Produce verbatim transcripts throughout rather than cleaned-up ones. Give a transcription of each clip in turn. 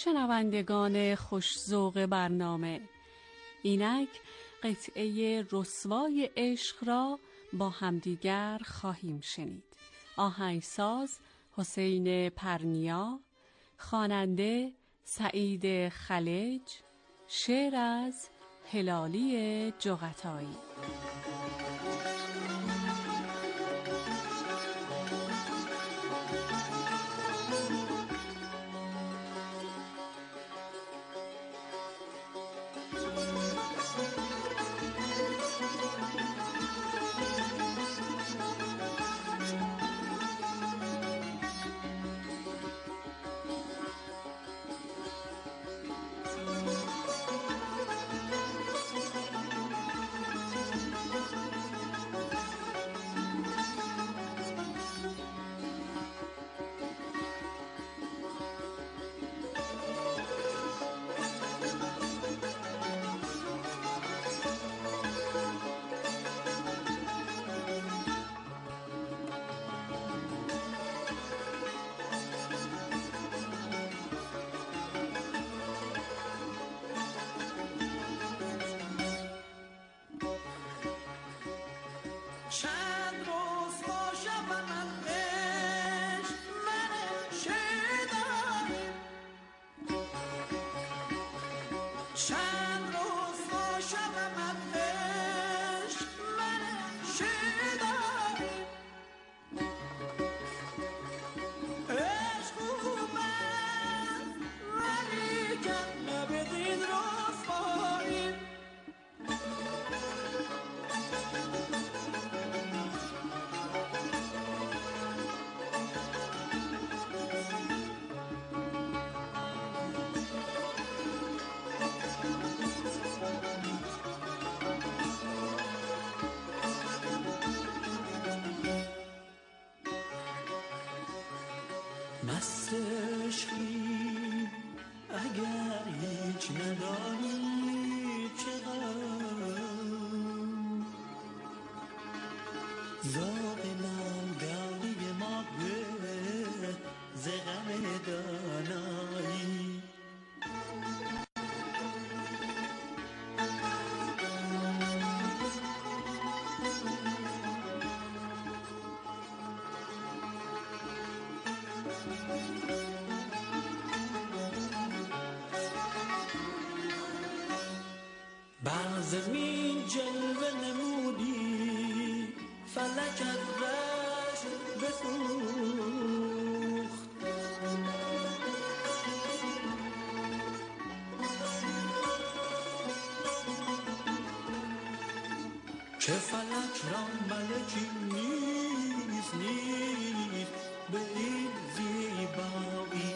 شنوندگان خوش‌ذوق برنامه، اینک قطعه رسوای عشق را با همدیگر خواهیم شنید. آهنگساز حسین پرنیا، خواننده سعید خلج، شعر از هلالی جغتایی. مست عشقی اگر هیچ ندانی چه غم، ذوق ناگاهی ما به ز غم دانایی. بر زمین جلوه نمودی فلک از رشک بسوخت، چه فلک را ملکی نیست نیست به این زیبایی.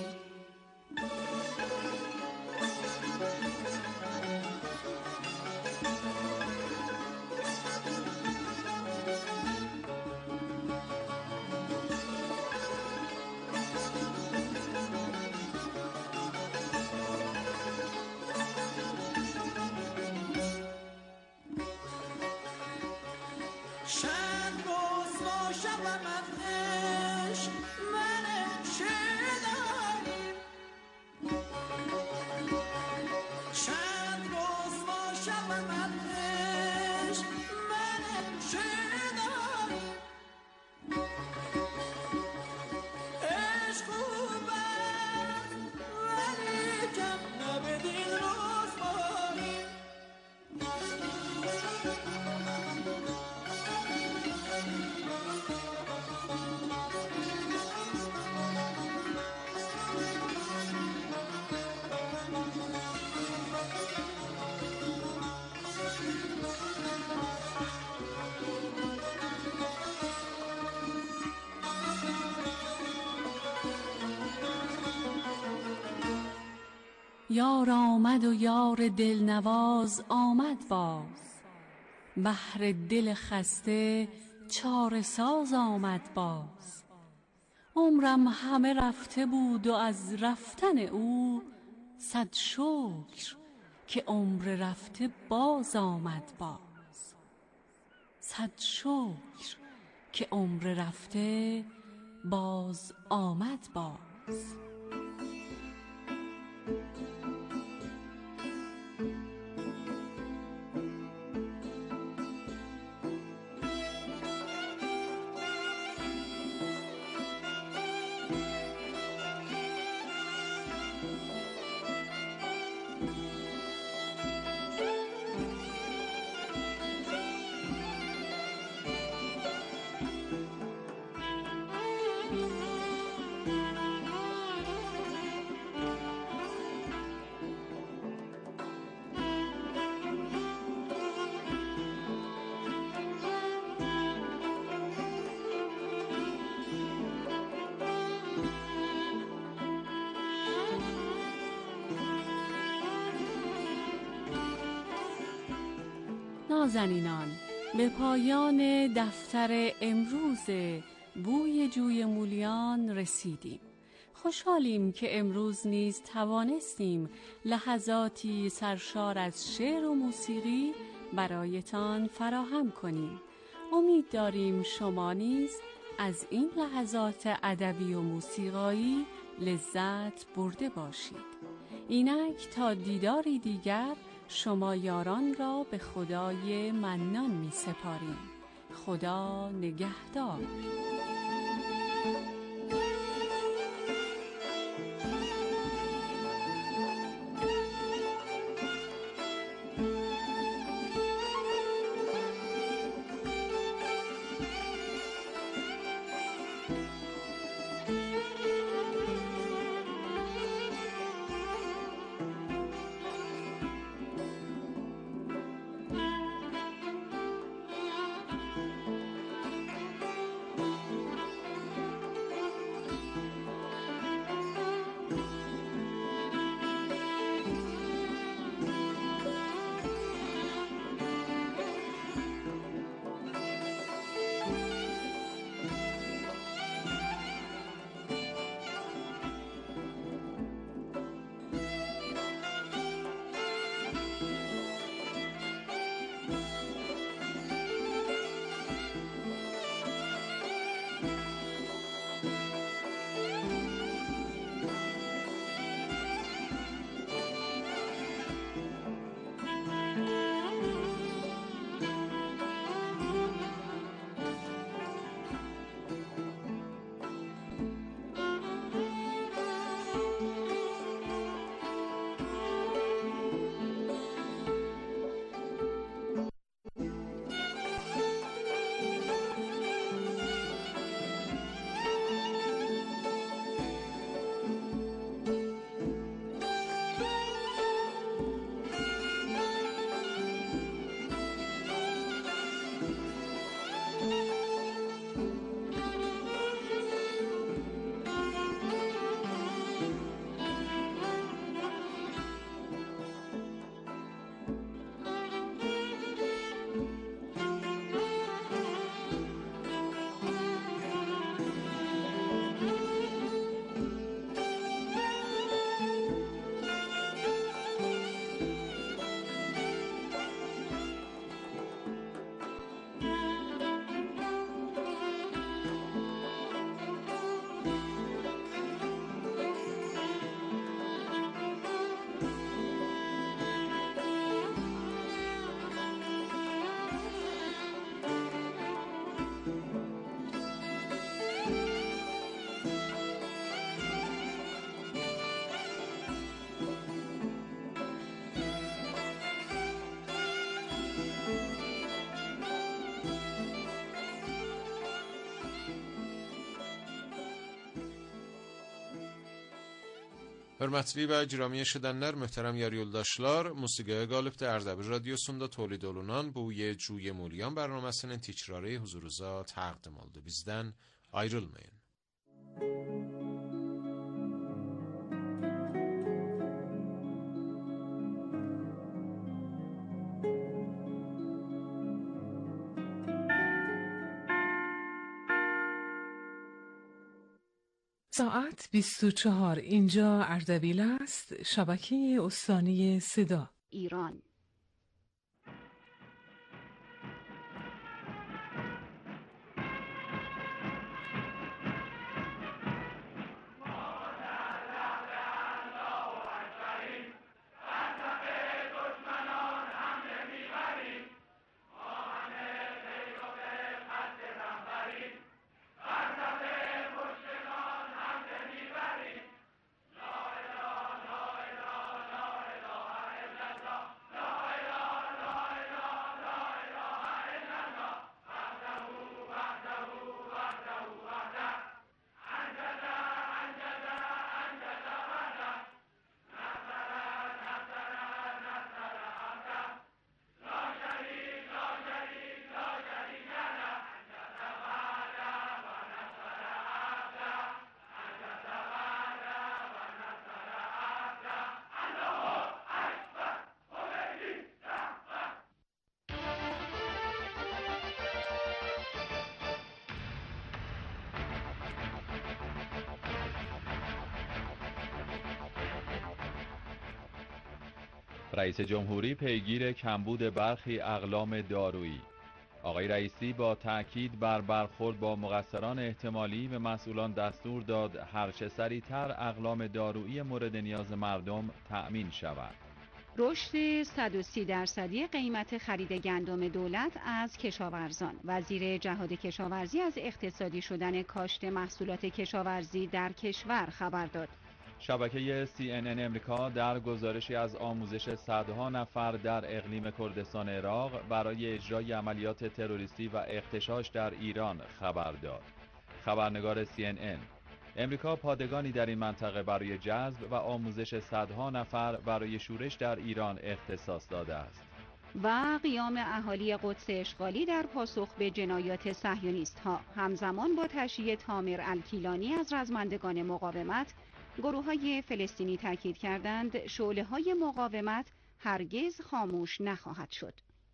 یار آمد و یار دلنواز آمد باز، بهر دل خسته چاره ساز آمد باز. عمرم همه رفته بود و از رفتن او صد شکر که عمر رفته باز آمد باز. صد شکر که عمر رفته باز آمد باز. نازنینان، به پایان دفتر امروز بوی جوی مولیان رسیدیم. خوشحالیم که امروز نیز توانستیم لحظاتی سرشار از شعر و موسیقی برایتان فراهم کنیم. امید داریم شما نیز از این لحظات ادبی و موسیقایی لذت برده باشید. اینک تا دیداری دیگر شما یاران را به خدای منان می سپاریم. خدا نگهدار. Hörmətli və giramiyə eşidənlər, möhtərəm yer yoldaşlar, musiqiyə qalibdə Ərdəbil Radyosunda tolid olunan bu Cuy Mulyan bərnaməsinin tikrarı huzurunuza təqdim oldu. Bizdən ayrılmayın. ساعت بیست و چهار، اینجا اردبیل است، شبکه استانی صدا ایران. رئیس جمهوری پیگیر کمبود برخی اقلام دارویی. آقای رئیسی با تأکید بر برخورد با مقصران احتمالی به مسئولان دستور داد هرچه سریعتر اقلام دارویی مورد نیاز مردم تأمین شود. رشد صد و سی درصدی قیمت خرید گندم دولت از کشاورزان. وزیر جهاد کشاورزی از اقتصادی شدن کاشت محصولات کشاورزی در کشور خبر داد. شبکه سی ان ان امریکا در گزارشی از آموزش صدها نفر در اقلیم کردستان عراق برای اجرای عملیات تروریستی و اغتشاش در ایران خبر داد. خبرنگار سی ان ان: امریکا پادگانی در این منطقه برای جذب و آموزش صدها نفر برای شورش در ایران اختصاص داده است. و قیام اهالی قدس اشغالی در پاسخ به جنایات صهیونیست‌ها. همزمان با تشییع تامر الکیلانی از رزمندگان مقاومت، گروه‌های فلسطینی تاکید کردند شعله‌های مقاومت هرگز خاموش نخواهد شد.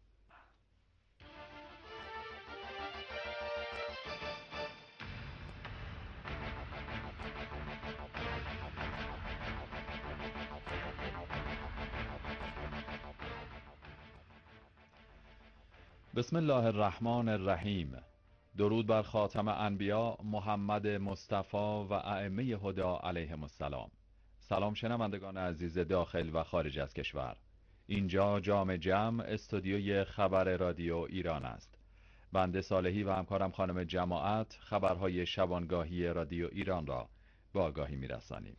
بسم الله الرحمن الرحیم. درود بر خاتم انبیا محمد مصطفی و ائمه هدی علیهم السلام. سلام شنوندگان عزیز داخل و خارج از کشور. اینجا جام جم استودیوی خبر رادیو ایران است. بنده صالحی و همکارم خانم جماعت خبرهای شبانگاهی رادیو ایران را به آگاهی می‌رسانیم.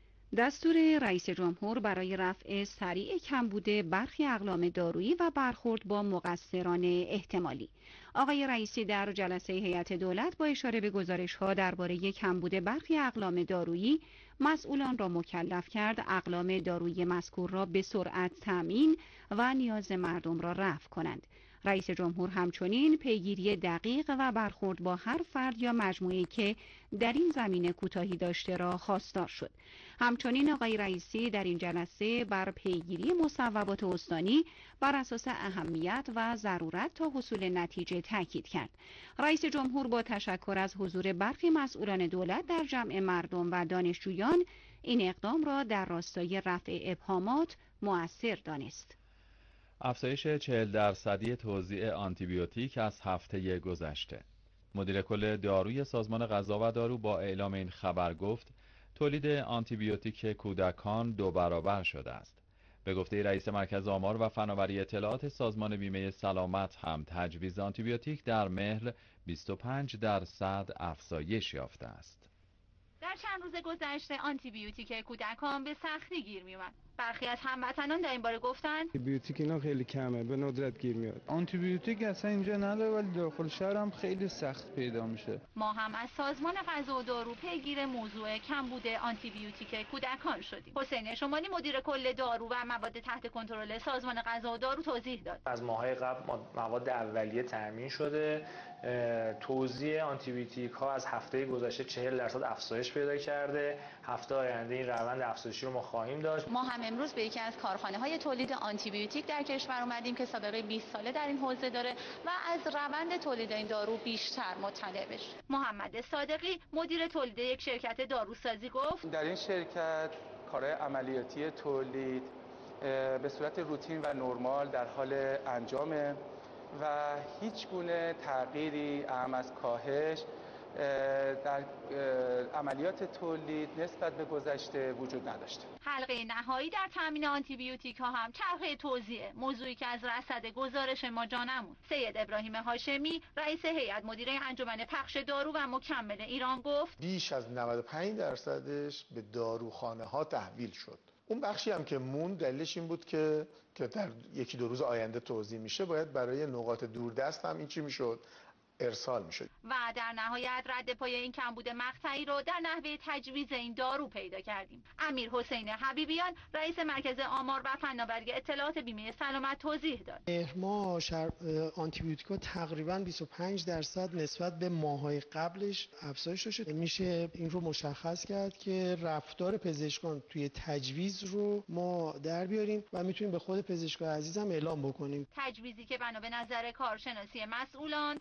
دستور رئیس جمهور برای رفع سریع کمبود برخی اقلام دارویی و برخورد با مقصران احتمالی. آقای رئیسی در جلسه هیئت دولت با اشاره به گزارش‌ها درباره کمبود برخی اقلام دارویی مسئولان را مکلف کرد اقلام دارویی مذکور را به سرعت تامین و نیاز مردم را رفع کنند. رئیس جمهور همچنین پیگیری دقیق و برخورد با هر فرد یا مجموعه‌ای که در این زمینه کوتاهی داشته را خواستار شد. همچنین آقای رئیسی در این جلسه بر پیگیری مصوبات استانی بر اساس اهمیت و ضرورت تا حصول نتیجه تاکید کرد. رئیس جمهور با تشکر از حضور برخی مسئولان دولت در جمع مردم و دانشجویان این اقدام را در راستای رفع ابهامات مؤثر دانست. افزایش چهل درصدی توزیع آنتیبیوتیک از هفته گذشته. مدیر کل داروی سازمان غذا و دارو با اعلام این خبر گفت تولید آنتیبیوتیک کودکان دو برابر شده است. به گفته رئیس مرکز آمار و فناوری اطلاعات سازمان بیمه سلامت هم تجویز آنتیبیوتیک در مهر بیست و پنج درصد افزایش یافته است. در چند روز گذشته آنتیبیوتیک کودکان به سختی گیر می‌آمد. برخی از هموطنان در این باره گفتند آنتیبیوتیک اینا خیلی کمه، به ندرت گیر میاد. آنتیبیوتیک اصلا اینجا نداره ولی داخل شهر هم خیلی سخت پیدا میشه. ما هم از سازمان غذا و دارو پیگیر موضوع کمبود آنتیبیوتیک کودکان شدیم. حسین شمالی مدیر کل دارو و مواد تحت کنترل سازمان غذا و دارو توضیح داد. از ماهای قبل مواد اولیه تامین شده. توزیع آنتیبیوتیک ها از هفته گذشته چهل درصد افزایش پیدا کرده. هفته آینده این روند افزایشی رو ما خواهیم داشت. ما هم امروز به یکی از کارخانه‌های تولید آنتیبیوتیک در کشور اومدیم که سابقه بیست ساله در این حوزه داره و از روند تولید این دارو بیشتر مطلع بشیم. محمد صادقی مدیر تولید یک شرکت داروسازی گفت در این شرکت کارهای عملیاتی تولید به صورت روتین و نرمال در حال انجامه و هیچ گونه تغییری اهم از کاهش در عملیات تولید نسبت به گذشته وجود نداشته. حلقه نهایی در تامین آنتیبیوتیک ها هم چرخه توزیع، موضوعی که از رصد گزارش ما جا نموند. سید ابراهیم هاشمی رئیس هیئت مدیره انجمن پخش دارو و مکمل ایران گفت بیش از نود و پنج درصدش به داروخانه ها تحویل شد. اون بخشی هم که موند دلیلش این بود که که در یکی دو روز آینده توزیع میشه باید برای نقاط دوردست هم این چی میشد ارسال میشد. و در نهایت رد پای این کمبود مقطعی رو در نحوه تجویز این دارو پیدا کردیم. امیر حسین حبیبیان رئیس مرکز آمار و فناوری اطلاعات بیمه سلامت توضیح داد. مهر ماه آنتیبیوتیکا تقریبا بیست و پنج درصد نسبت به ماهای قبلش افزایش داشته. میشه این رو مشخص کرد که رفتار پزشکان توی تجویز رو ما در بیاریم و میتونیم به خود پزشکای عزیزم اعلام بکنیم. تجویزی که بنا به نظر کارشناسی مسئولان تأثیری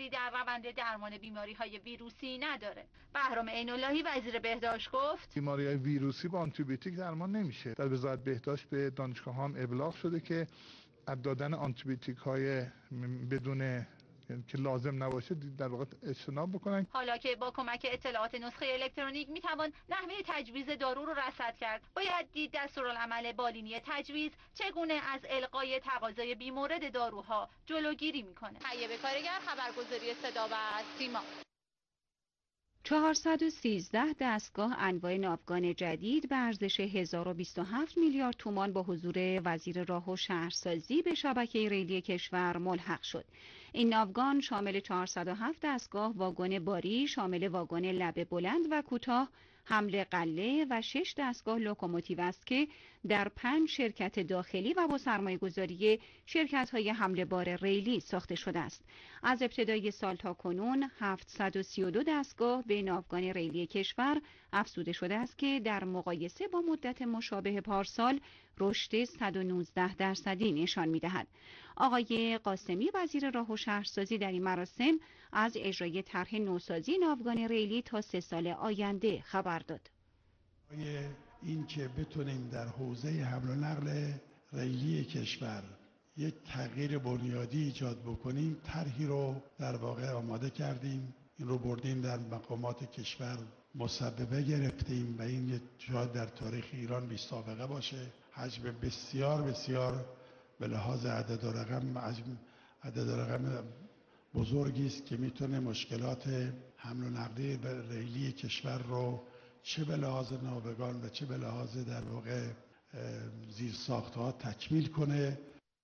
اثری در روند درمان بیماری‌های ویروسی نداره. بهرام عین‌اللهی وزیر بهداشت گفت بیماری‌های ویروسی با آنتیبیوتیک درمان نمیشه. در وزارت بهداشت به دانشگاهان ابلاغ شده که از دادن آنتیبیوتیک‌های بدون که لازم نباشه در واقع اجتناب بکنن. حالا که با کمک اطلاعات نسخه الکترونیک میتوان نحوه تجویز دارو رو رصد کرد، باید دید دستورالعمل بالینی تجویز چگونه از القای تقاضای بیمورد داروها جلوگیری میکنه. طیبه کارگر، خبرگزاری صدا و سیما. چهارصد و سیزده دستگاه انواع ناوگان جدید به ارزش هزار و بیست و هفت میلیارد تومان با حضور وزیر راه و شهرسازی به شبکه ریلی کشور ملحق شد. این ناوگان شامل چهارصد و هفت دستگاه واگن باری شامل واگن لبه بلند و کوتاه، حمل غله و شش دستگاه لوکوموتیو است که در پنج شرکت داخلی و با سرمایه‌گذاری شرکت‌های حمل بار ریلی ساخته شده است. از ابتدای سال تا کنون هفتصد و سی و دو دستگاه به ناوگان ریلی کشور افزوده شده است که در مقایسه با مدت مشابه پارسال رشد صد و نوزده درصدی نشان می‌دهد. آقای قاسمی وزیر راه و شهرسازی در این مراسم از اجرای طرح نوسازی ناوگان ریلی تا سه سال آینده خبر داد. این که بتونیم در حوزه حمل و نقل ریلی کشور یک تغییر بنیادی ایجاد بکنیم، طرحی رو در واقع آماده کردیم، این رو بردیم در مقامات کشور مصوبه گرفتیم و این شاید در تاریخ ایران بی سابقه باشه. حجم بسیار بسیار به لحاظ عدد و رقم عدد و رقم بزرگی است که میتونه مشکلات حمل و نقل ریلی کشور رو چه به لحاظ ناوگان و چه به لحاظ در واقع زیرساخت‌ها تکمیل کنه.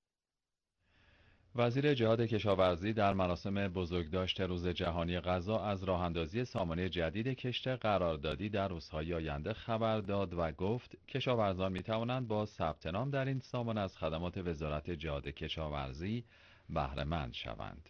وزیر جهاد کشاورزی در مراسم بزرگداشت روز جهانی غذا از راه‌اندازی سامانه جدید کشت قراردادی در روزهای آینده خبر داد و گفت کشاورزان می‌توانند با ثبت نام در این سامانه از خدمات وزارت جهاد کشاورزی بهره مند شوند.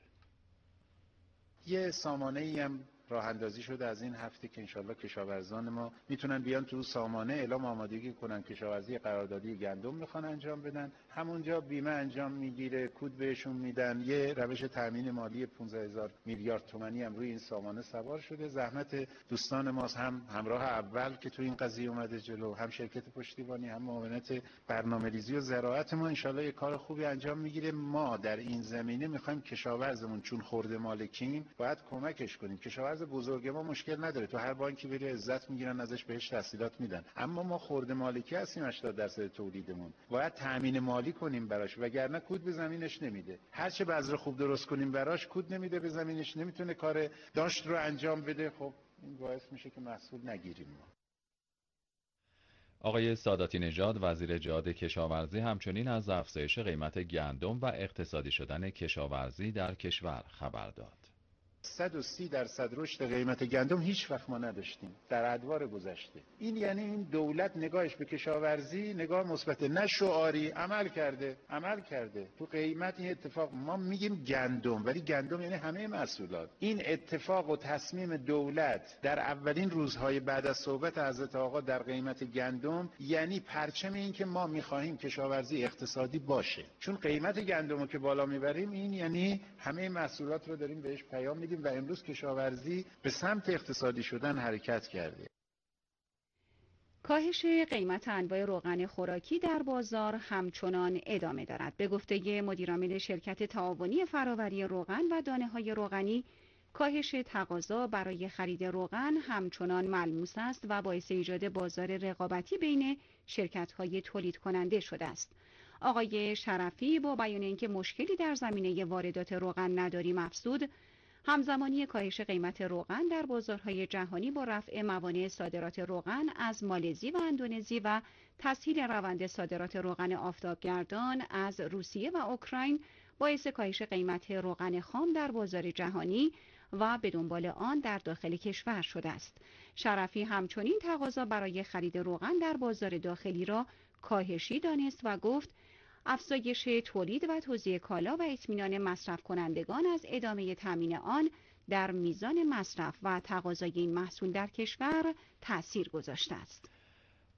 یه سامانه‌ای هم راه اندازی شده از این هفته که انشالله کشاورزان ما میتونن بیان تو سامانه اعلام آمادگی کنن کشاورزی قراردادی گندم میخوان انجام بدن، همونجا بیمه انجام میگیره، کود بهشون میدن. یه روش تامین مالی پانزده هزار میلیارد تومانی هم روی این سامانه سوار شده. زحمت دوستان ماست، هم همراه اول که تو این قضیه اومده جلو، هم شرکت پشتیبانی، هم معاونت برنامه‌ریزی و زراعت ما انشالله یه کار خوبی انجام میگیره. ما در این زمینه میخوایم کشاورزمون چون خرده مالکیم باید کمکش کنیم. کشاورز بزرگ ما مشکل نداره، تو هر بانکی بری عزت میگیرن ازش، بهش تسهیلات میدن، اما ما خرده مالکی هستیم. هشتاد درصد تولیدمون باید تامین مالی کنیم براش، وگرنه کود به زمینش نمیده. هر چه بذر خوب درست کنیم براش، کود نمیده به زمینش، نمیتونه کار داشت رو انجام بده. خب این باعث میشه که محصول نگیریم ما. آقای ساداتی نژاد وزیر جهاد کشاورزی همچنین از افزایش قیمت گندم و اقتصادی شدن کشاورزی در کشور خبر داد. صد و سی درصد رشد قیمت گندم هیچ وقت ما نداشتیم در ادوار گذشته. این یعنی این دولت نگاهش به کشاورزی نگاه مثبت، نه شعاری، عمل کرده عمل کرده تو قیمت. این اتفاق ما میگیم گندم، ولی گندم یعنی همه محصولات. این اتفاق و تصمیم دولت در اولین روزهای بعد از صحبت حضرت آقا در قیمت گندم یعنی پرچم این که ما میخواهیم کشاورزی اقتصادی باشه. چون قیمت گندمو که بالا میبریم، این یعنی همه محصولات رو داریم بهش پیام میدیم و امروز کشاورزی به سمت اقتصادی شدن حرکت کرده. کاهش قیمت انواع روغن خوراکی در بازار همچنان ادامه دارد. به گفته مدیرعامل شرکت تعاونی فراوری روغن و دانه‌های روغنی، کاهش تقاضا برای خرید روغن همچنان ملموس است و باعث ایجاد بازار رقابتی بین شرکت‌های تولید کننده شده است. آقای شرفی با بیان اینکه مشکلی در زمینه واردات روغن نداریم افزود، همزمانی کاهش قیمت روغن در بازارهای جهانی با رفع موانع صادرات روغن از مالزی و اندونزی و تسهیل روند صادرات روغن آفتابگردان از روسیه و اوکراین باعث کاهش قیمت روغن خام در بازار جهانی و به دنبال آن در داخل کشور شده است. شرفی همچنین تقاضا برای خرید روغن در بازار داخلی را کاهشی دانست و گفت افزایش تولید و توزیع کالا و اطمینان مصرف کنندگان از ادامه تامین آن در میزان مصرف و تقاضای این محصول در کشور تأثیر گذاشته است.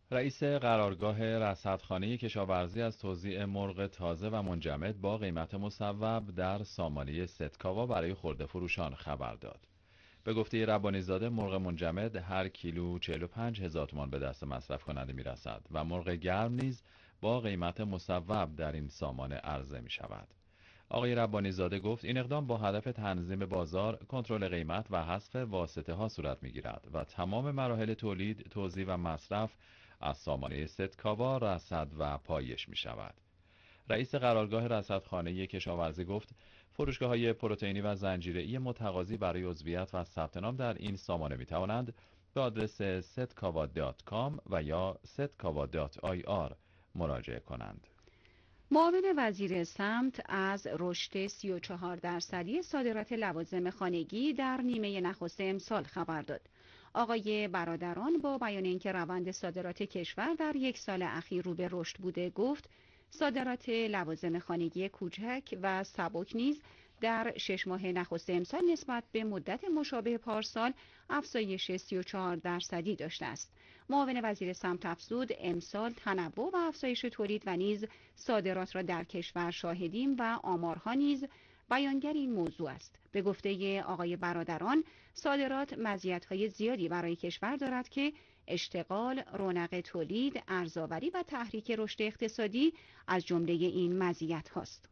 رئیس قرارگاه رصدخانه کشاورزی از توزیع مرغ تازه و منجمد با قیمت مصوب در سامانه ستکاوا برای خرده فروشان خبر داد. به گفته ربانی زاده مرغ منجمد هر کیلو چهل و پنج هزار تومان به دست مصرف کننده می رسد و مرغ گرم نیز با قیمت مصوب در این سامانه عرضه می شود. آقای ربانی زاده گفت این اقدام با هدف تنظیم بازار، کنترل قیمت و حذف واسطه ها صورت می گیرد و تمام مراحل تولید، توزیع و مصرف از سامانه ستکاوا رصد و پایش می شود. رئیس قرارگاه رصدخانه کشاورزی گفت فروشگاه‌های پروتئینی و زنجیره‌ای متقاضی برای عضویت و ثبت نام در این سامانه می توانند به آدرس setkawa دات کام و یا setkawa دات آی آر مراجعه کنند. معاون وزیر سمت از رشد سی و چهار درصدی صادرات لوازم خانگی در نیمه نخست امسال خبر داد. آقای برادران با بیان اینکه روند صادرات کشور در یک سال اخیر رو به رشد بوده گفت صادرات لوازم خانگی کوچک و سبک نیز در شش ماه نخست امسال نسبت به مدت مشابه پارسال افزایش سی و چهار درصدی داشته است. معاون وزیر سمت افزود امسال تنوع و افزایش تولید و نیز صادرات را در کشور شاهدیم و آمارها نیز بیانگر این موضوع است. به گفته آقای برادران صادرات مزیت‌های زیادی برای کشور دارد که اشتغال، رونق تولید، ارزآوری و تحریک رشد اقتصادی از جمله این مزیت هاست.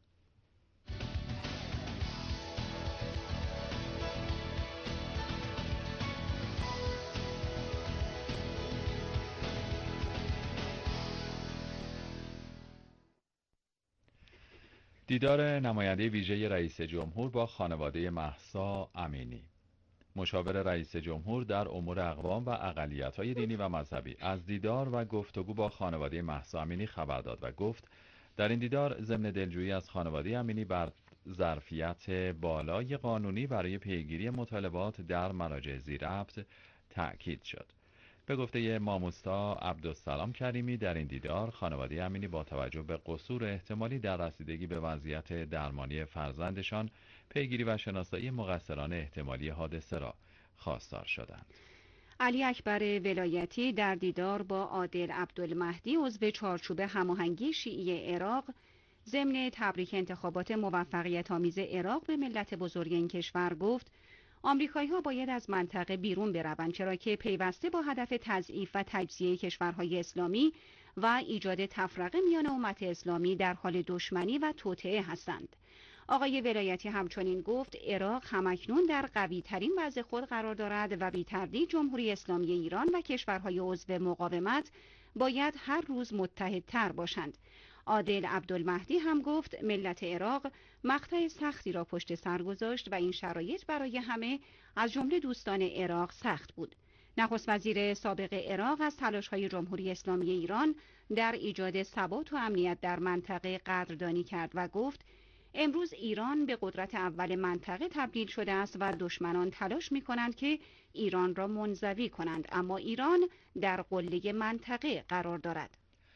دیدار نماینده ویژه رئیس جمهور با خانواده مهسا امینی. مشاور رئیس جمهور در امور اقوام و اقلیت‌های دینی و مذهبی از دیدار و گفتگو با خانواده مهسا امینی خبر داد و گفت در این دیدار ضمن دلجویی از خانواده امینی بر ظرفیت بالای قانونی برای پیگیری مطالبات در مراجع ذی‌ربط تأکید شد. به گفته ماموستا عبدالسلام کریمی در این دیدار خانواده امینی با توجه به قصور احتمالی در رسیدگی به وضعیت درمانی فرزندشان پیگیری و شناسایی مقصران احتمالی حادثه را خواستار شدند. علی اکبر ولایتی در دیدار با عادل عبدالمهدی عضو چارچوب هماهنگی شیعی عراق ضمن تبریک انتخابات موفقیت آمیز عراق به ملت بزرگ این کشور گفت آمریکایی‌ها باید از منطقه بیرون بروند چرا که پیوسته با هدف تضعیف و تجزیه کشورهای اسلامی و ایجاد تفرقه میان امت اسلامی در حال دشمنی و توطئه هستند. آقای ولایتی همچنین گفت عراق همکنون در قوی ترین وضع خود قرار دارد و بی تردید جمهوری اسلامی ایران و کشورهای عضو مقاومت باید هر روز متحدتر باشند. عادل عبدالمهدی هم گفت ملت عراق مقطع سختی را پشت سر گذاشت و این شرایط برای همه از جمله دوستان عراق سخت بود. نخست وزیر سابق عراق از تلاش‌های جمهوری اسلامی ایران در ایجاد ثبات و امنیت در منطقه قدردانی کرد و گفت امروز ایران به قدرت اول منطقه تبدیل شده است و دشمنان تلاش می‌کنند که ایران را منزوی کنند، اما ایران در قله منطقه قرار دارد.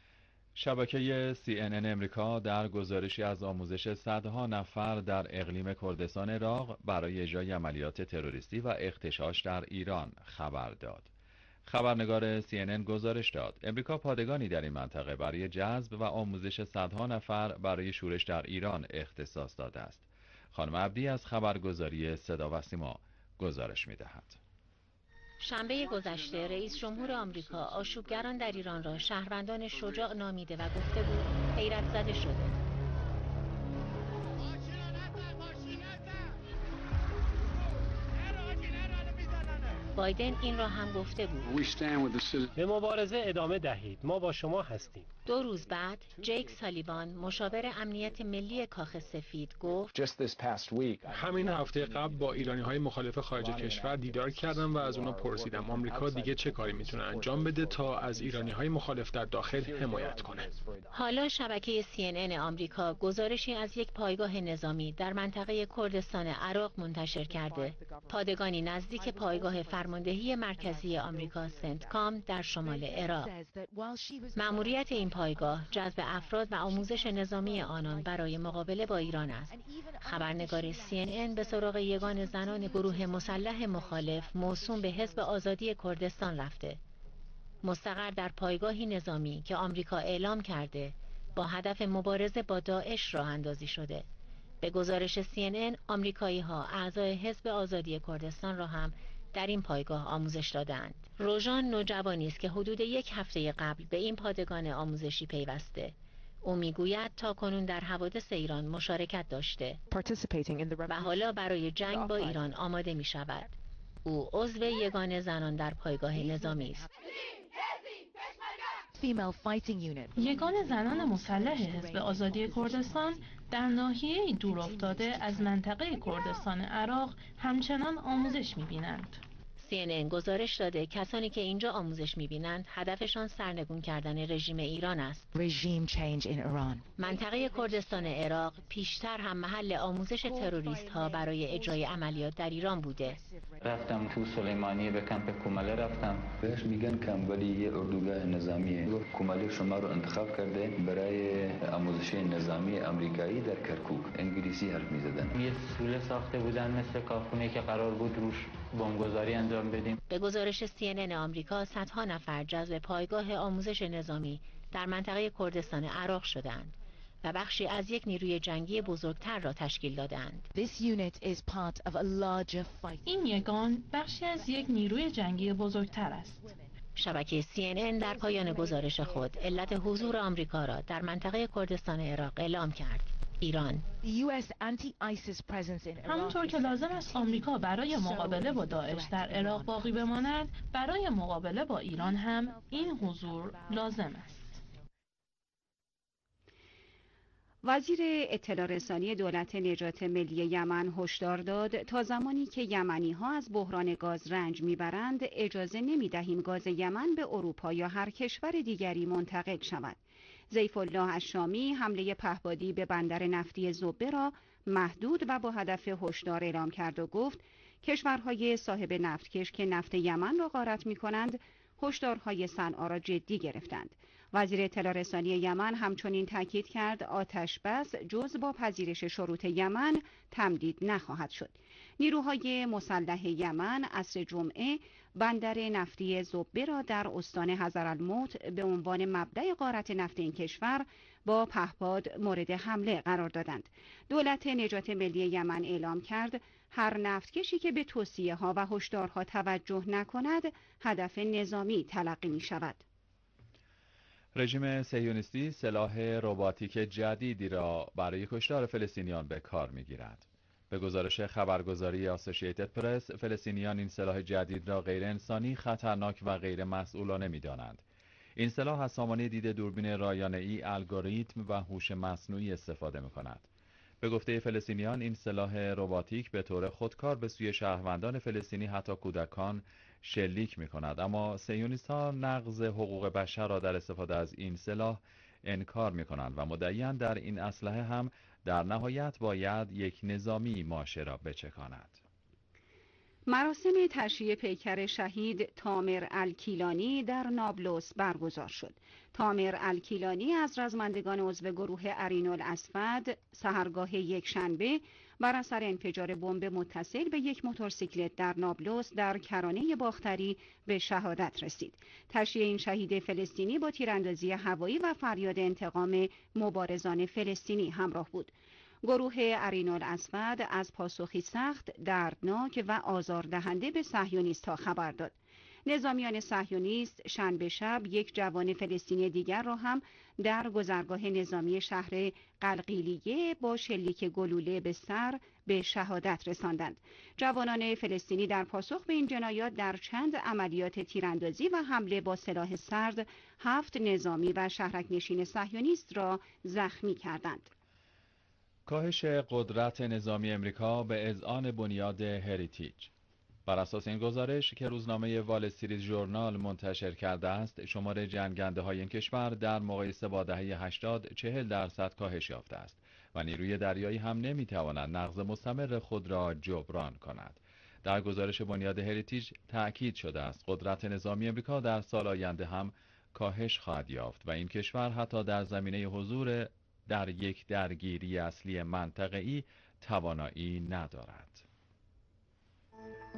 شبکه سی ان ان امریکا در گزارشی از آموزش صدها نفر در اقلیم کردستان عراق برای اجرای عملیات تروریستی و اغتشاش در ایران خبر داد. خبرنگار سی ان ان گزارش داد امریکا پادگانی در این منطقه برای جذب و آموزش صدها نفر برای شورش در ایران اختصاص داده است. خانم عبدی از خبرگزاری صدا و سیما گزارش می‌دهد. شنبه گذشته رئیس جمهور آمریکا آشوبگران در ایران را شهروندان شجاع نامیده و گفته بود حیرت زده شده. بایدن این را هم گفته بود. به مبارزه ادامه دهید. ما با شما هستیم. دو روز بعد جیک سالیوان مشاور امنیت ملی کاخ سفید گفت همین هفته قبل با ایرانی‌های مخالف خارج کشور دیدار کردم و از اونا پرسیدم آمریکا دیگه چه کاری میتونه انجام بده تا از ایرانی‌های مخالف در داخل حمایت کنه. حالا شبکه سی ان ان آمریکا گزارشی از یک پایگاه نظامی در منطقه کردستان عراق منتشر کرده. پادگانی نزدیک پایگاه فرماندهی مرکزی آمریکا سنتکام در شمال عراق. مأموریت این پایگاه جذب افراد و آموزش نظامی آنان برای مقابله با ایران است. خبرنگار سی ان ان به سراغ یگان زنان گروه مسلح مخالف موسوم به حزب آزادی کردستان رفته. مستقر در پایگاهی نظامی که آمریکا اعلام کرده با هدف مبارزه با داعش راه اندازی شده. به گزارش سی ان ان، آمریکایی‌ها اعضای حزب آزادی کردستان را هم در این پایگاه آموزش دادند. روژان نوجوانی است که حدود یک هفته قبل به این پادگان آموزشی پیوسته. او میگوید تا کنون در حوادث ایران مشارکت داشته و حالا برای جنگ با ایران آماده می شود. او عضو یگان زنان در پایگاه نظامی است. یگان زنان مسلح حزب آزادی کردستان در ناحیه‌ای دور افتاده از منطقه کردستان عراق همچنان آموزش می‌بینند. سی ان ان گزارش داده کسانی که اینجا آموزش می‌بینند هدفشان سرنگون کردن رژیم ایران است. منطقه کردستان عراق پیشتر هم محل آموزش تروریست‌ها برای اجرای عملیات در ایران بوده. رفتم تو سلیمانیه به کمپ کومله رفتم. بهش میگن کمپ ولی یه اردوگاه نظامیه. گفت کومله شما رو انتخاب کرده برای آموزش نظامی آمریکایی در کرکوک. انگلیسی حرف می‌زدن. یه سوله ساخته بودن مثل کارخونه که قرار بود روش بمبگذاری انجام بدیم. به گزارش سی ان ان آمریکا صدها نفر جذب پایگاه آموزش نظامی در منطقه کردستان عراق شدند و بخشی از یک نیروی جنگی بزرگتر را تشکیل دادند. این یگان بخشی از یک نیروی جنگی بزرگتر است. شبکه سی ان ان در پایان گزارش خود علت حضور آمریکا را در منطقه کردستان عراق اعلام کرد. ایران همونطور که لازم است آمریکا برای مقابله با داعش در عراق باقی بماند، برای مقابله با ایران هم این حضور لازم است. وزیر اطلاع رسانی دولت نجات ملی یمن هشدار داد تا زمانی که یمنی‌ها از بحران گاز رنج میبرند اجازه نمیدهیم گاز یمن به اروپا یا هر کشور دیگری منتقل شود. ضیف الله الشامی حمله پهپادی به بندر نفتی زبه را محدود و با هدف هشدار اعلام کرد و گفت کشورهای صاحب نفتکش که نفت یمن را غارت می‌کنند هشدارهای صنعا را جدی گرفتند. وزیر اطلاع رسانی یمن همچنین تاکید کرد آتش بس جز با پذیرش شروط یمن تمدید نخواهد شد. نیروهای مسلح یمن عصر جمعه بندر نفتی زبه را در استان حضرالموت به عنوان مبدأ غارت نفت این کشور با پهپاد مورد حمله قرار دادند. دولت نجات ملی یمن اعلام کرد هر نفتکشی که به توصیه ها و هشدارها توجه نکند هدف نظامی تلقی می شود. رژیم صهیونیستی سلاح رباتیک جدیدی را برای کشتار فلسطینیان به کار می‌گیرد. به گزارش خبرگزاری آسوشییتد پرس، فلسطینیان این سلاح جدید را غیر انسانی، خطرناک و غیر مسئولانه می‌دانند. این سلاح از سامانه دید دوربین رایانه‌ای، الگوریتم و هوش مصنوعی استفاده می‌کند. به گفته فلسطینیان این سلاح رباتیک به طور خودکار به سوی شهروندان فلسطینی حتی کودکان شلیک می کند، اما صهیونیست‌ها نقض حقوق بشر را در استفاده از این سلاح انکار می کنند و مدعی‌اند در این اسلحه هم در نهایت باید یک نظامی ماشه را بچکاند. مراسم تشییع پیکر شهید تامر الکیلانی در نابلس برگزار شد. تامر الکیلانی از رزمندگان عضو گروه ارین الاسود سحرگاه یک شنبه بر اثر انفجار بمب متصل به یک موتورسیکلت در نابلس در کرانه باختری به شهادت رسید. تشییع این شهید فلسطینی با تیراندازی هوایی و فریاد انتقام مبارزان فلسطینی همراه بود. گروه ارین الاسود از پاسخی سخت، دردناک و آزاردهنده به صهیونیست‌ها خبر داد. نظامیان صهیونیست شنبه شب یک جوان فلسطینی دیگر را هم در گذرگاه نظامی شهر قلقیلیه با شلیک گلوله به سر به شهادت رساندند. جوانان فلسطینی در پاسخ به این جنایات در چند عملیات تیراندازی و حمله با سلاح سرد هفت نظامی و شهرک نشین صهیونیست را زخمی کردند. کاهش قدرت نظامی امریکا به اذعان بنیاد هریتیج. بر اساس این گزارش که روزنامه وال استریت ژورنال منتشر کرده است، شمار جنگنده های این کشور در مقایسه با دهه هشتاد چهل درصد کاهش یافته است و نیروی دریایی هم نمیتواند نقض مستمر خود را جبران کند. در گزارش بنیاد هریتیج تأکید شده است قدرت نظامی امریکا در سال آینده هم کاهش خواهد یافت و این کشور حتی در زمینه حضور در یک درگیری اصلی منطقه‌ای توانایی ندارد.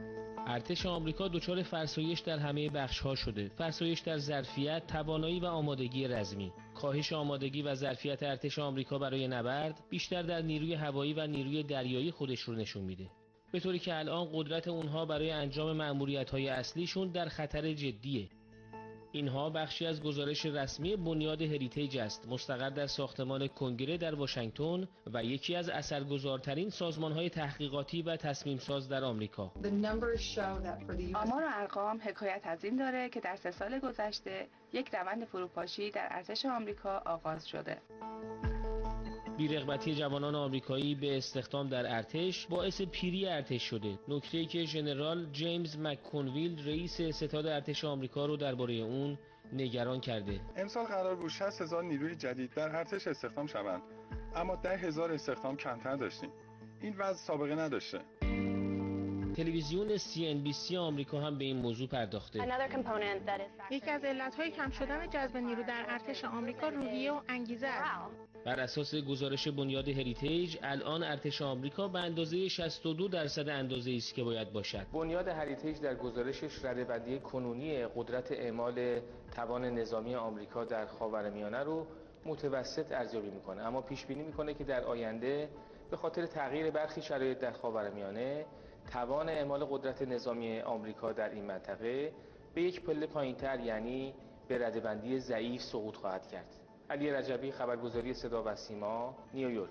ارتش آمریکا دچار فرسایش در همه بخش‌ها شده. فرسایش در ظرفیت، توانایی و آمادگی رزمی. کاهش آمادگی و ظرفیت ارتش آمریکا برای نبرد بیشتر در نیروی هوایی و نیروی دریایی خودش رو نشون میده. به طوری که الان قدرت اونها برای انجام مأموریت‌های اصلیشون در خطر جدیه. اینها بخشی از گزارش رسمی بنیاد هریتیج است، مستقر در ساختمان کنگره در واشنگتن و یکی از اثرگذارترین سازمان‌های تحقیقاتی و تصمیم‌ساز در آمریکا. آمار و ارقام حکایت از این داره که در سه سال گذشته یک روند فروپاشی در ارتش آمریکا آغاز شده. بی‌رغبتی جوانان آمریکایی به استخدام در ارتش باعث پیری ارتش شده. نکته‌ای که ژنرال جیمز مک‌کنویل رئیس ستاد ارتش آمریکا رو درباره اون نگران کرده. امسال قرار بود شصت هزار نیروی جدید در ارتش استخدام شوند، اما ده هزار استخدام کمتر داشتیم. این وضع سابقه نداشته. تلویزیون سی ان بی سی آمریکا هم به این موضوع پرداخته. یکی از علت‌های کم شدن جذب نیرو در ارتش آمریکا روحیه و انگیزه است. بر اساس گزارش بنیاد هریتیج، الان ارتش آمریکا به اندازه شصت و دو درصد اندازه‌ای است که باید باشد. بنیاد هریتیج در گزارشش رده‌بندی کنونی قدرت اعمال توان نظامی آمریکا در خاورمیانه رو متوسط ارزیابی میکنه، اما پیش بینی میکنه که در آینده به خاطر تغییر برخی شرایط در خاورمیانه توان اعمال قدرت نظامی آمریکا در این منطقه به یک پله پایین‌تر، یعنی به رده‌بندی ضعیف سقوط خواهد کرد. علی رجبی، خبرگزاری صدا و سیما، نیویورک.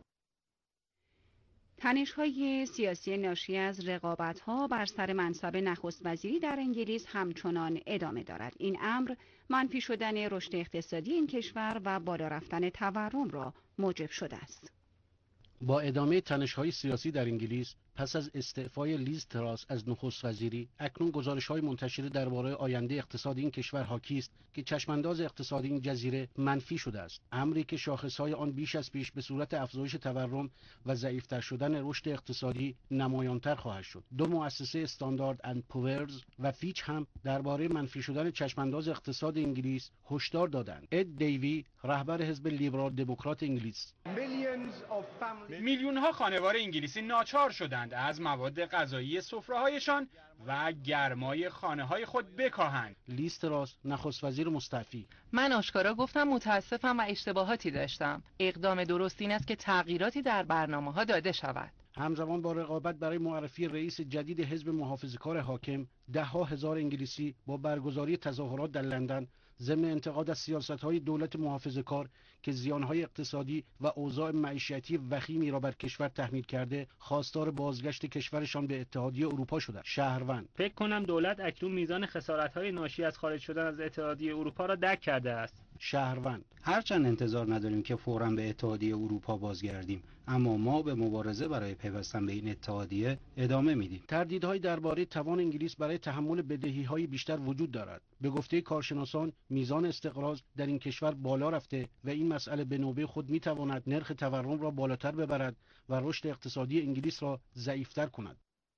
تنش‌های سیاسی ناشی از رقابت‌ها بر سر منصب نخست وزیری در انگلیس همچنان ادامه دارد. این امر منفی شدن رشد اقتصادی این کشور و بالا رفتن تورم را موجب شده است. با ادامه تنش‌های سیاسی در انگلیس پس از استعفای لیز تراس از نخست وزیری، اکنون گزارش‌های منتشره درباره آینده اقتصاد این کشور حاکی است که چشمانداز اقتصادی این جزیره منفی شده است، امری که شاخص‌های آن بیش از پیش به صورت افزایش تورم و ضعیف‌تر شدن رشد اقتصادی نمایان‌تر خواهد شد. دو مؤسسه استاندارد اند پورز و فیچ هم درباره منفی شدن چشمانداز اقتصاد انگلیس هشدار دادند. اد دیوی، رهبر حزب لیبرال دموکرات انگلیس: میلیون‌ها خانوار انگلیسی ناچار شدند از مواد غذایی سفره‌هایشان و گرمای خانه‌های خود بکاهند. لیز تراس، نخست وزیر مستعفی: من آشکارا گفتم متاسفم و اشتباهاتی داشتم. اقدام درست این است که تغییراتی در برنامه‌ها داده شود. همزمان با رقابت برای معرفی رئیس جدید حزب محافظه‌کار حاکم، ده‌ها هزار انگلیسی با برگزاری تظاهرات در لندن ضمن انتقاد از سیاست‌های دولت محافظه‌کار که زیان‌های اقتصادی و اوضاع معیشتی وخیمی را بر کشور تحمیل کرده، خواستار بازگشت کشورشان به اتحادیه اروپا شدند. شهروند: فکر کنم دولت اکنون میزان خسارت‌های ناشی از خارج شدن از اتحادیه اروپا را درک کرده است. شهروند: هرچند انتظار نداریم که فوراً به اتحادیه اروپا بازگردیم، اما ما به مبارزه برای پیوستن به این اتحادیه ادامه میدیم. تردیدهای درباره توان انگلیس برای تحمل بدهی‌های بیشتر وجود دارد. به گفته کارشناسان، میزان استقراض در این کشور بالا رفته و این مسئله به نوبه خود میتواند نرخ تورم را بالاتر ببرد و رشد اقتصادی انگلیس را ضعیف‌تر کند.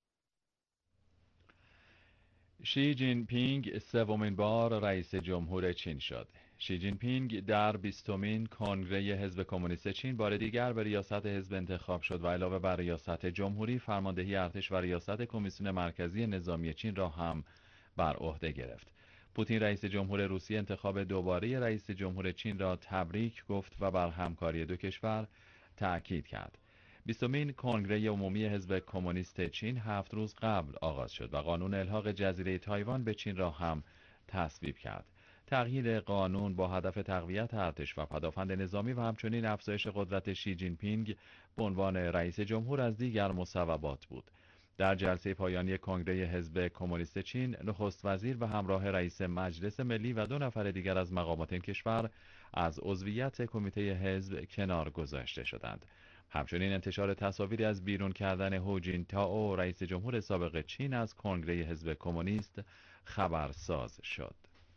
شی جین پینگ سومین بار رئیس جمهور چین شد. شی جین پینگ در بیستمین کنگره حزب کمونیست چین بار دیگر به ریاست حزب انتخاب شد و علاوه بر ریاست جمهوری، فرماندهی ارتش و ریاست کمیسیون مرکزی نظامی چین را هم بر عهده گرفت. پوتین رئیس جمهور روسیه انتخاب دوباره رئیس جمهور چین را تبریک گفت و بر همکاری دو کشور تأکید کرد. بیستمین کنگره عمومی حزب کمونیست چین هفت روز قبل آغاز شد و قانون الحاق جزیره تایوان به چین را هم تصویب کرد. تغییر قانون با هدف تقویت ارتش و پدافند نظامی و همچنین افزایش قدرت شی جین پینگ به عنوان رئیس جمهور از دیگر مصوبات بود. در جلسه پایانی کنگره حزب کمونیست چین، نخست وزیر و همراه رئیس مجلس ملی و دو نفر دیگر از مقامات این کشور از عضویت کمیته حزب کنار گذاشته شدند. همچنین انتشار تصاویری از بیرون کردن هو جین تائو رئیس جمهور سابق چین از کنگره حزب کمونیست خبرساز شد.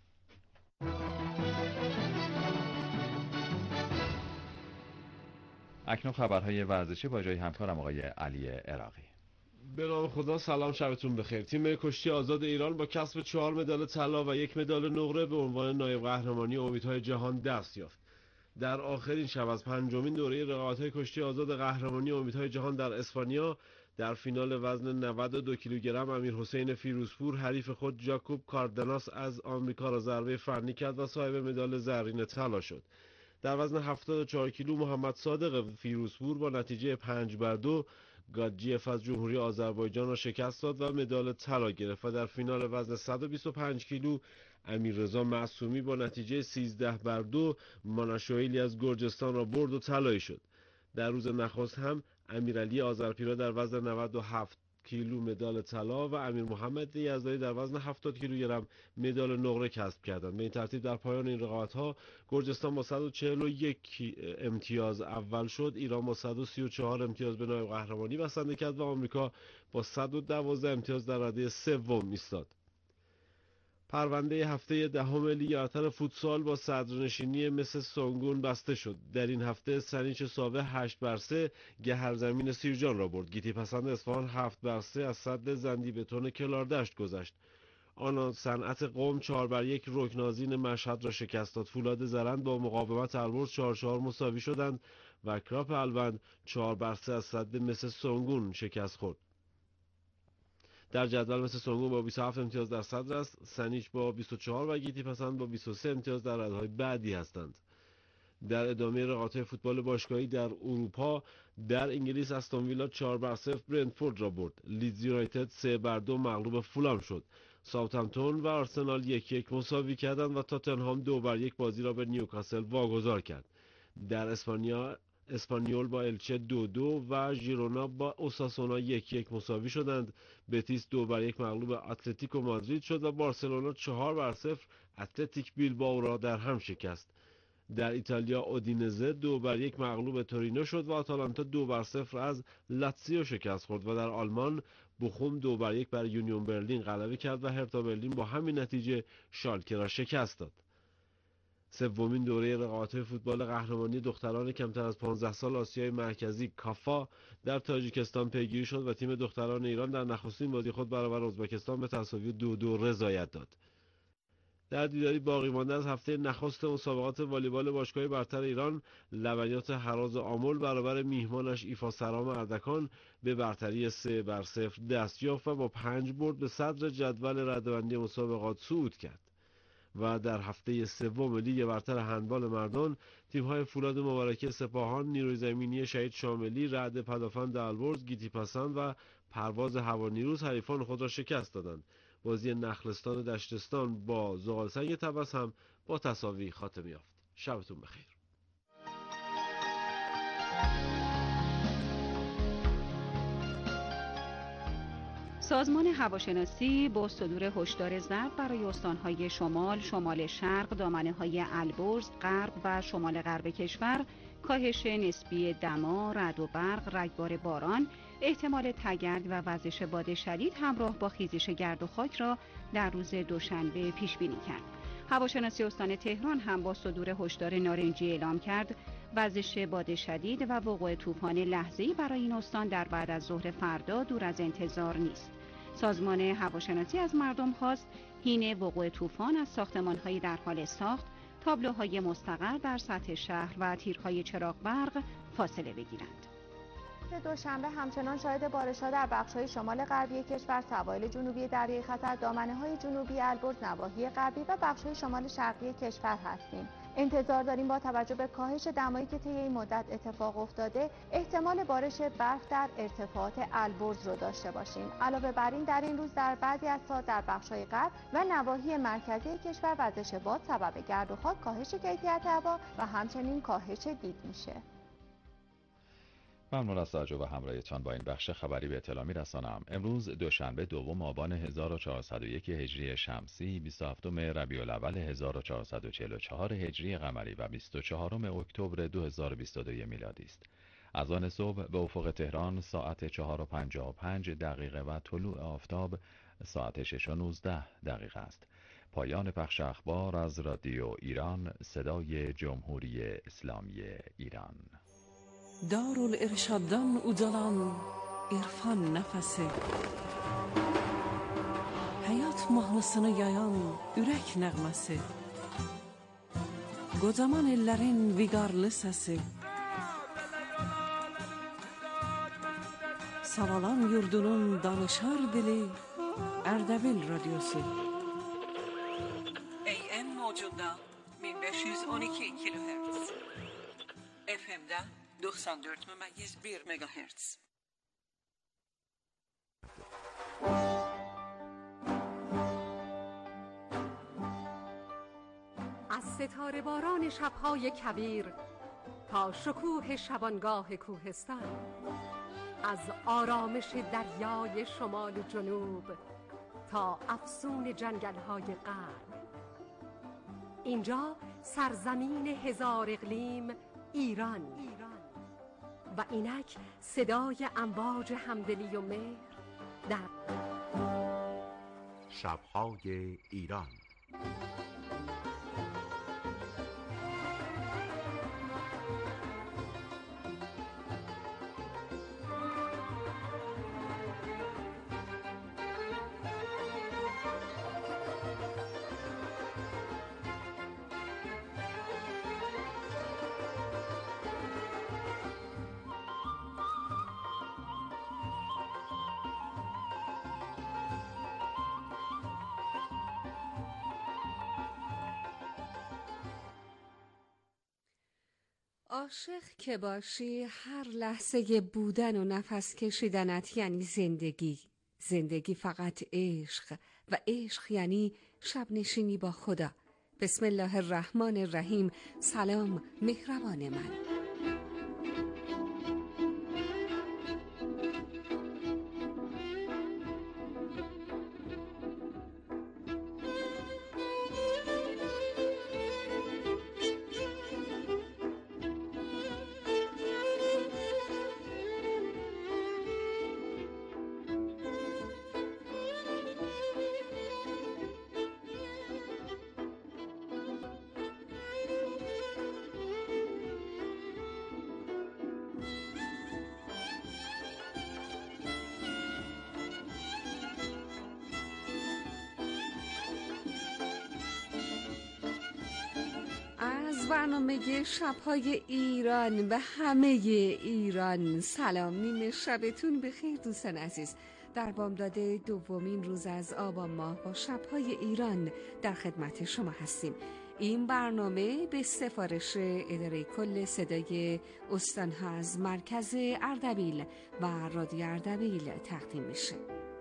اکنون خبرهای ورزشی با جای همکارم آقای علی عراقی. به نام خدا، سلام، شبتون بخیر. تیم کشتی آزاد ایران با کسب چهار مدال طلا و یک مدال نقره به عنوان نایب قهرمانی امیدهای جهان دست یافت. در آخرین شب از پنجمین دوره رقابت‌های کشتی آزاد قهرمانی امیدهای جهان در اسپانیا در فینال وزن نود و دو کیلوگرم امیرحسین فیروزپور حریف خود جاکوب کاردناس از آمریکا را ضربه فنی کرد و صاحب مدال زرین طلا شد. در وزن هفتاد و چهار کیلو محمد صادق فیروزپور با نتیجه پنج بر دو گادجیف از جمهوری آذربایجان را شکست داد و مدال طلا گرفت و در فینال وزن صد و بیست و پنج کیلو امیررضا معصومی با نتیجه سیزده بر دو ماناشویلی از گرجستان را برد و طلایی شد. در روز نخست هم امیرعلی آذرپیرا در وزن نود و هفت کیلو مدال طلا و امیر محمد یزدانی در وزن هفتاد کیلوگرم مدال نقره کسب کردند. به این ترتیب در پایان این رقابت‌ها گرجستان با صد و چهل و یک امتیاز اول شد، ایران با صد و سی و چهار امتیاز به نایب قهرمانی بسنده کرد و آمریکا با صد و دوازده امتیاز در رده سوم ایستاد. پرونده هفته دهم لیگ برتر فوتسال با صدرنشینی مس سونگون بسته شد. در این هفته سنیچ ساوه هشت بر سه گهرزمین سیرجان را برد. گیتی پسند اصفهان هفت بر سه از سد زندی بتون کلاردشت گذشت. آن صنعت قم چهار بر یک رکنازین مشهد را شکست داد. فولاد زرند با مقاومت البرز چهار چهار مساوی شدند و کراپ الوند چهار بر سه از سد مس سونگون شکست خورد. در جدول مثل سونگون با بیست و هفت امتیاز در صدر است، سنیچ با بیست و چهار و گیتی پسند با بیست و سه امتیاز در رده‌های بعدی هستند. در ادامه رقابت‌های فوتبال باشگاهی در اروپا، در انگلیس استون ویلا چهار بر صفر برنتفورد را برد. لیدز یونایتد سه بر دو مغلوب فولام شد. ساوثهمپتون و آرسنال یک یک مساوی کردند و تاتنهام دو بر یک بازی را به نیوکاسل واگذار کرد. در اسپانیا اسپانیول با الچه دو دو و ژیرونا با اوساسونا یک یک مساوی شدند. بتیس دو بر یک مغلوب اتلتیکو مادرید شد و بارسلونا چهار بر صفر اتلتیک بیلبائو را در هم شکست. در ایتالیا اودینزه دو بر یک مغلوب تورینو شد و آتالانتا دو بر صفر از لاتزیو شکست خورد و در آلمان بوخوم دو بر یک بر یونیون برلین غلبه کرد و هرتا برلین با همین نتیجه شالکه را شکست داد. سومین دوره رقابت‌های فوتبال قهرمانی دختران کمتر از پانزده سال آسیای مرکزی کافا در تاجیکستان پیگیری شد و تیم دختران ایران در نخستین بازی خود برابر ازبکستان به تساوی دو دو رضایت داد. در دیداری باقی مانده از هفته نخست مسابقات والیبال باشگاه برتر ایران، لبنیات هراز آمل برابر میهمانش ایفا سرام اردکان به برتری سه بر صفر دست یافت و با پنج برد به صدر جدول رده‌بندی مسابقات صعود کرد. و در هفته سوم لیگ برتر هندبال مردان، تیم‌های فولاد مبارکه سپاهان، نیروی زمینی شهید شاملی، رعد پدافند البرز، گیتی پسند و پرواز هوانیروز حریفان خود را شکست دادند. بازی نخلستان دشتستان با زغالسنگ طبس هم با تساوی خاتمه یافت. شبتون بخیر. سازمان هواشناسی با صدور هشدار زرد برای استانهای شمال، شمال شرق، دامنه‌های البرز، غرب و شمال غرب کشور، کاهش نسبی دما، رعد و برق، رگبار باران، احتمال تگرگ و وزش باد شدید همراه با خیزش گرد و خاک را در روز دوشنبه پیش بینی کرد. هواشناسی استان تهران هم با صدور هشدار نارنجی اعلام کرد وزش باد شدید و وقوع طوفان لحظه‌ای برای این استان در بعد از ظهر فردا دور از انتظار نیست. سازمان هواشناسی از مردم خواست حین وقوع طوفان از ساختمان‌های در حال ساخت، تابلوهای مستقر در سطح شهر و تیرهای چراغ برق فاصله بگیرند. دوشنبه همچنان شاهد بارش‌ها در بخش‌های شمال غربی کشور، سواحل جنوبی دریای خزر، دامنه‌های جنوبی البرز، نواحی غربی و بخش‌های شمال شرقی کشور هستیم. انتظار داریم با توجه به کاهش دمایی که طی این مدت اتفاق افتاده، احتمال بارش برف در ارتفاعات البرز رو داشته باشیم. علاوه بر این در این روز در بعضی از ساعات در بخش‌های غرب و نواحی مرکزی کشور وزش باد سبب گرد و خاک، کاهش کیفیت هوا و همچنین کاهش دید میشه. ممنون از توجه و همراهیتان. با این بخش خبری به اطلاع می‌رسانم. امروز دوشنبه دوم آبان هزار و چهارصد و یک هجری شمسی، بیست و هفتم ربیع الاول هزار و چهارصد و چهل و چهار هجری قمری و بیست و چهارم اکتبر دو هزار و بیست و دو میلادی است. از آن صبح به افق تهران ساعت چهار و پنجاه و پنج دقیقه و طلوع آفتاب ساعت شش و نوزده دقیقه است. پایان پخش اخبار از رادیو ایران، صدای جمهوری اسلامی ایران. Darul-Irshaddan ucalan irfan nəfəsi, həyat mahnısını yayan ürək nəğməsi, qocaman ellərin viqarlı səsi, Savalan yurdunun danışar dili Ardabil Radyosu. A M mevcudda bin beş yüz on iki kilohertz. F M'de doksan dört memeyiz bir megahertz. از ستاره باران شب‌های کویر تا شکوه شبانگاه کوهستان، از آرامش دریای شمال و جنوب تا افسون جنگل‌های غرب، اینجا سرزمین هزار اقلیم ایران و اینک صدای امواج همدلی و مهر در شب‌های ایران. عاشق که باشی هر لحظه بودن و نفس کشیدنت یعنی زندگی. زندگی فقط عشق و عشق یعنی شب نشینی با خدا. بسم الله الرحمن الرحیم. سلام مهربان من. برنامه شب‌های ایران و همه ایران سلام. نیمه شبتون بخیر دوستان عزیز. در بامداد دومین روز از آبان ماه با شب‌های ایران در خدمت شما هستیم. این برنامه به سفارش اداره کل صدای استان‌ها از مرکز اردبیل و رادیو اردبیل تقدیم میشه.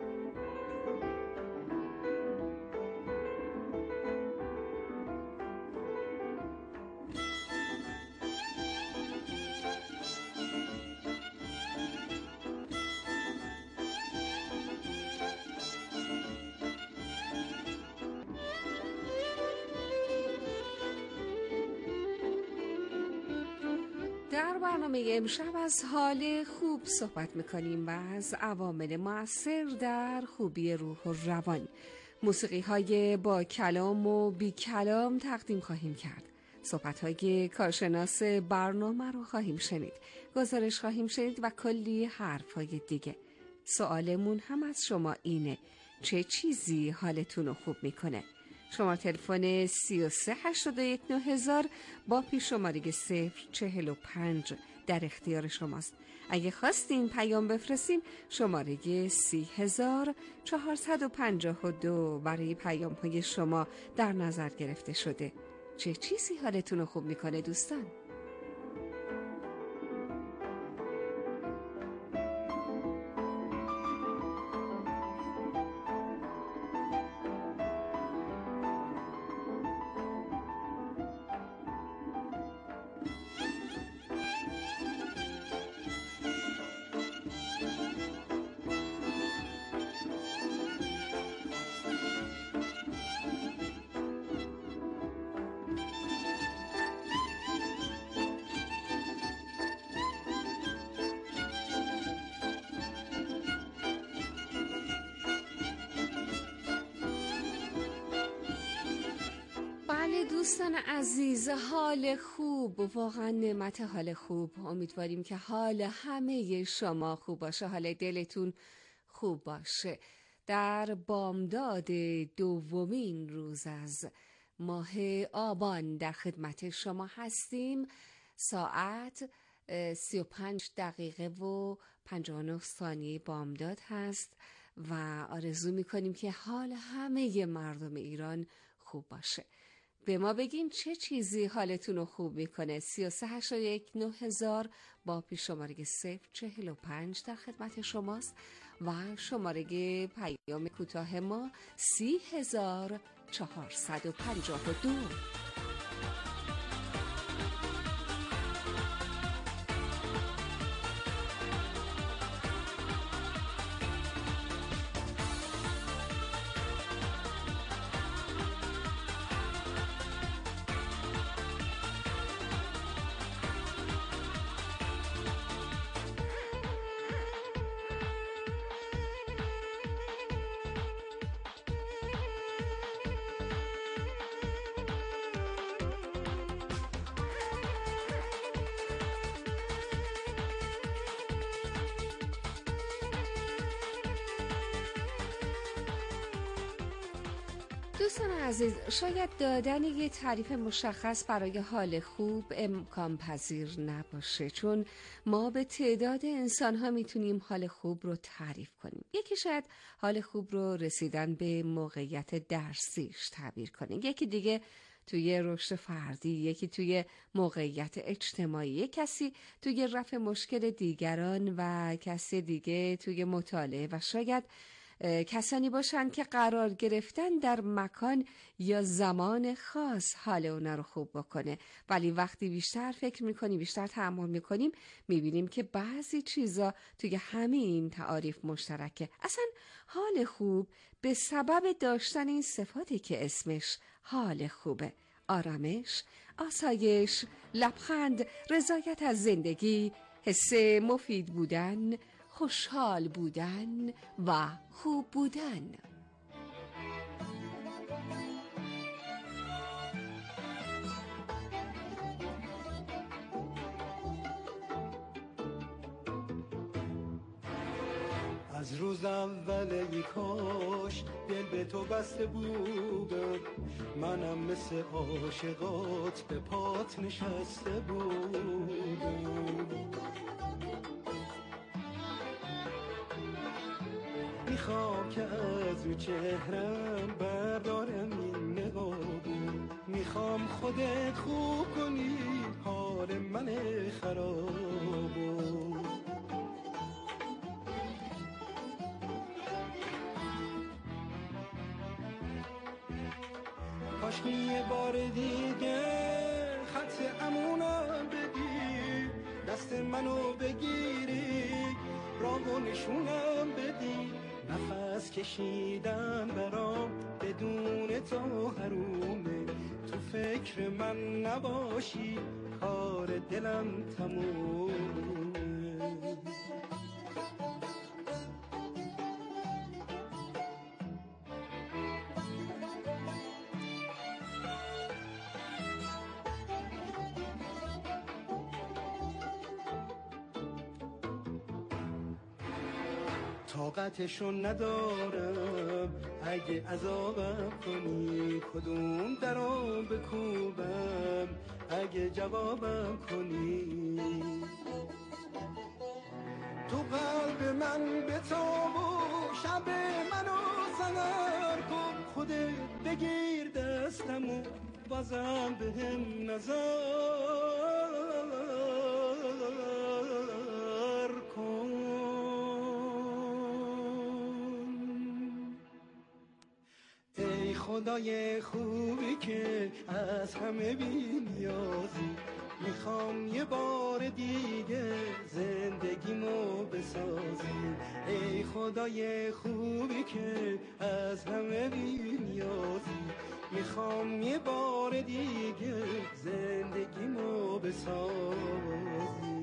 در برنامه امشب از حال خوب صحبت میکنیم و از عوامل مؤثر در خوبی روح و روان. موسیقی های با کلام و بی کلام تقدیم خواهیم کرد. صحبت های کارشناس برنامه رو خواهیم شنید. گزارش خواهیم شنید و کلی حرف های دیگه. سوالمون هم از شما اینه: چه چیزی حالتون رو خوب میکنه؟ شماره تلفن سی و سه هشتاد و یک نه هزار با پیش شماره صفر چهل و پنج در اختیار شماست. اگه خواستین پیام بفرستین شماره سی هزار چهارصد و پنجاه و دو برای پیام های شما در نظر گرفته شده. چه چیزی حالتون رو خوب میکنه دوستان؟ دوستان عزیز، حال خوب، واقعا نعمت حال خوب. امیدواریم که حال همه شما خوب باشه، حال دلتون خوب باشه. در بامداد دومین روز از ماه آبان در خدمت شما هستیم. ساعت سی و پنج دقیقه و پنجاه و نه ثانیه بامداد هست و آرزو میکنیم که حال همه مردم ایران خوب باشه. به ما بگین چه چیزی حالتون رو خوب میکنه. سی و سه هشتاد و یک نه هزار با پیش شماره صفر چهل و پنج در خدمت شماست و شماره پیام کوتاه ما سی هزار چهارصد و پنجاه و دو. دوستان عزیز، شاید دادن یه تعریف مشخص برای حال خوب امکان پذیر نباشه، چون ما به تعداد انسان ها میتونیم حال خوب رو تعریف کنیم. یکی شاید حال خوب رو رسیدن به موقعیت درسیش تعبیر کنیم، یکی دیگه توی رشد فردی، یکی توی موقعیت اجتماعی، یک کسی توی رفع مشکل دیگران و کسی دیگه توی مطالعه و شاید کسانی باشند که قرار گرفتن در مکان یا زمان خاص حال اونا رو خوب بکنه، ولی وقتی بیشتر فکر میکنیم، بیشتر تأمل میکنیم، میبینیم که بعضی چیزا توی همین تعاریف مشترکه. اصلا حال خوب به سبب داشتن این صفاتی که اسمش حال خوبه: آرامش، آسایش، لبخند، رضایت از زندگی، حس مفید بودن، خوشحال بودن و خوب بودن. از روز اول ای کاش دل به تو بسته بودم، منم مثل عاشقات به پات نشسته بودم. میخوام که از رو چهرم بردارم این نقابو، میخوام خودت خوب کنی حال من خرابو. کاش یه بار دیگه خط امونم بدی، دست منو بگیری راهو نشونم بدی. نفس کشیدن برام بدون تو حرومه، تو فکر من نباشی کار دلم تمومه. طاقتشون ندارم اگه عذابم کنی، کدوم درو بکوبم اگه جوابم کنی. تو قلب من بتاب و شب منو سهر کن، خودت بگیر دستمو بازم بهم نظر کن. ای خدای خوبی که از همه بی‌نیازی، میخوام یه بار دیگه زندگیمو بسازی. ای خدای خوبی که از همه بی‌نیازی، میخوام یه بار دیگه زندگیمو بسازی.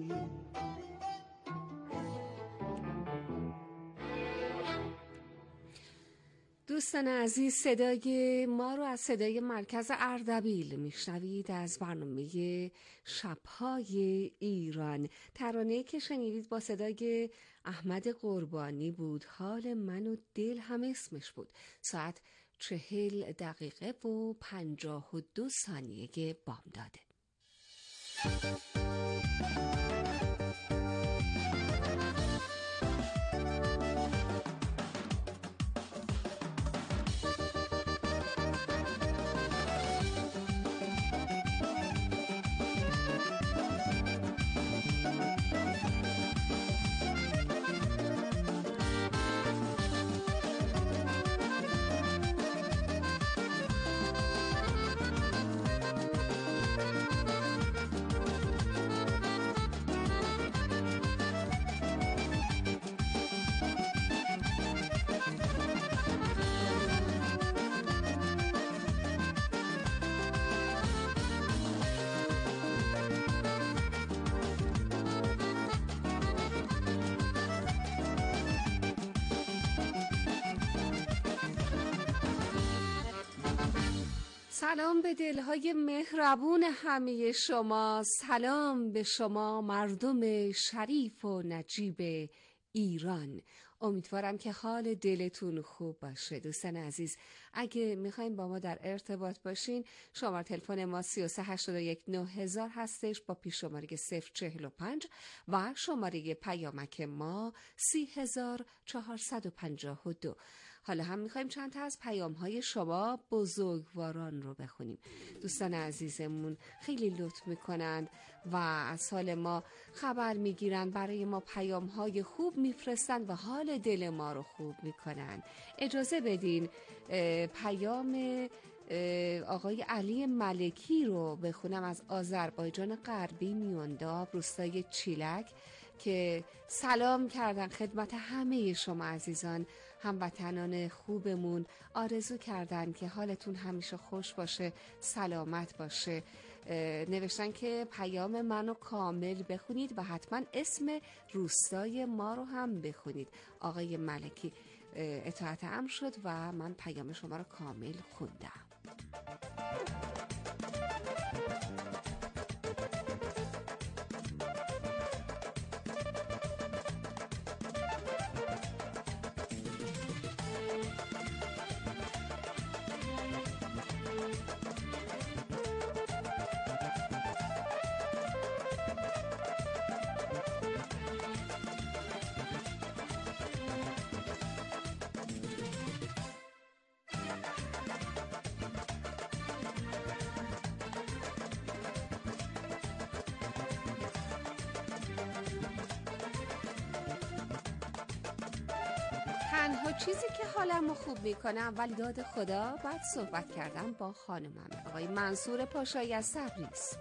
دوستان عزیز، صدای ما رو از صدای مرکز اردبیل میشنوید از برنامه شب‌های ایران. ترانه‌ای که شنیدید با صدای احمد قربانی بود، حال من و دل هم اسمش بود. ساعت چهل دقیقه و پنجاه و دو ثانیه بامداده. سلام به دلهای مهربون همه شما، سلام به شما مردم شریف و نجیب ایران. امیدوارم که حال دلتون خوب باشه. دوستان عزیز، اگه میخواین با ما در ارتباط باشین، شماره تلفن ما سه سه هشت یک نه هزار هستش با پیش شماره صفر چهل و پنج و شماره پیامک ما سی هزار چهارصد و پنجاه و دو. حالا هم میخوایم چند تا از پیام های شما بزرگواران رو بخونیم. دوستان عزیزمون خیلی لطف میکنند و از حال ما خبر میگیرن، برای ما پیام های خوب میفرستن و حال دل ما رو خوب میکنن. اجازه بدین پیام آقای علی ملکی رو بخونم از آذربایجان غربی میونداب روستای چیلک که سلام کردن خدمت همه شما عزیزان هموطنان خوبمون. آرزو کردن که حالتون همیشه خوش باشه، سلامت باشه. نوشتن که پیام منو کامل بخونید و حتما اسم روستای ما رو هم بخونید. آقای ملکی اطاعت امر شد و من پیام شما رو کامل خوندم. تنها چیزی که حالمو خوب میکنه اول داد خدا، بعد صحبت کردم با خانمم آقای منصور پاشایی از تبریز.